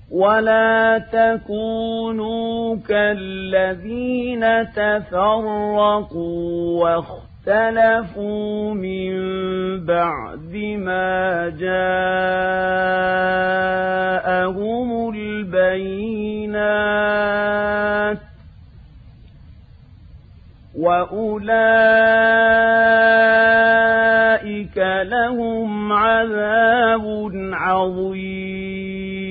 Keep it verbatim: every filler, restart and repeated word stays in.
ولا تكونوا كالذين تفرقوا واختلفوا من بعد ما جاءهم البينات وأولئك لهم عذاب عظيم.